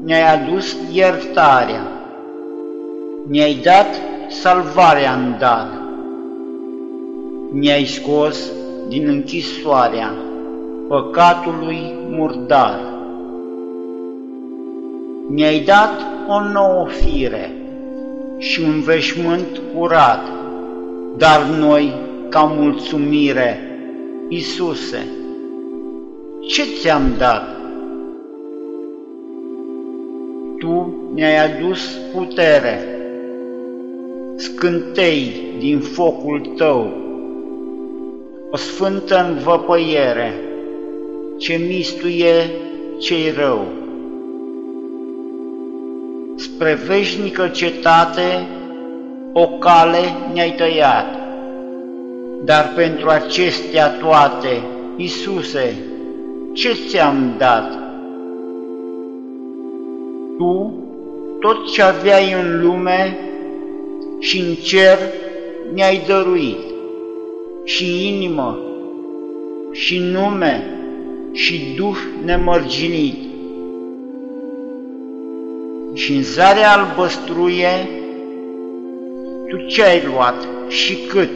ne-ai adus iertarea, ne-ai dat salvarea în dar, ne-ai scos din închisoarea păcatului murdar. Ne-ai dat o nouă fire și un veșmânt curat, dar noi, ca mulțumire, Iisuse, ce ți-am dat? Tu ne-ai adus putere, scântei din focul tău, o sfântă învăpăiere ce mistuie ce-i rău. Spre veșnică cetate o cale ne-ai tăiat, dar pentru acestea toate, Iisuse, ce ți-am dat? Tu, tot ce aveai în lume și în cer mi-ai dăruit, și inimă, și nume, și duh nemărginit. Și în zarea albăstruie, tu ce-ai luat și cât?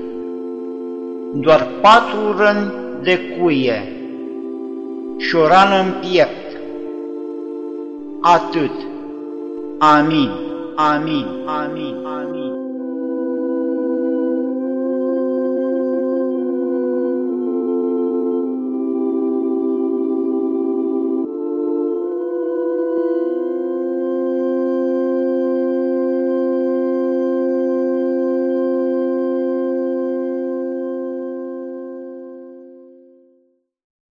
Doar 4 răni de cuie și o rană în piept. Atât. Amin, amin, amin, amin.